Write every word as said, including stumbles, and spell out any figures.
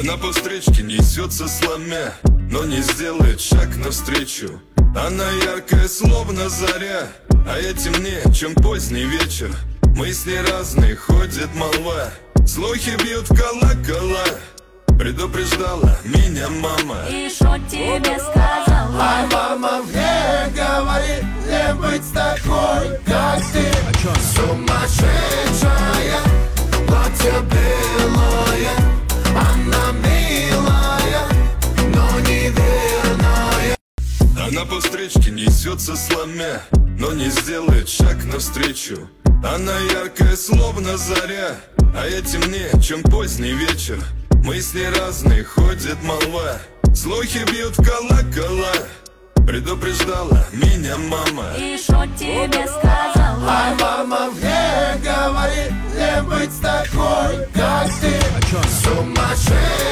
Она по встречке несется сломя, но не сделает шаг навстречу. Она яркая, словно заря, а я темнее, чем поздний вечер. Мысли разные, ходит молва, слухи бьют в колокола. Предупреждала меня мама. И шо тебе сказала? А мама мне говорит, не быть такой, как ты. Сумасшедшая, платье белое, она милая, но неверная. Она по встречке несется сломя, но не сделает шаг навстречу. Она яркая, словно заря, а я темнее, чем поздний вечер. Мысли разные, ходит молва, слухи бьют в колокола. Предупреждала меня мама. И шо тебе сказала? А мама мне говорит, не быть такой, как ты. Сумасшедшая.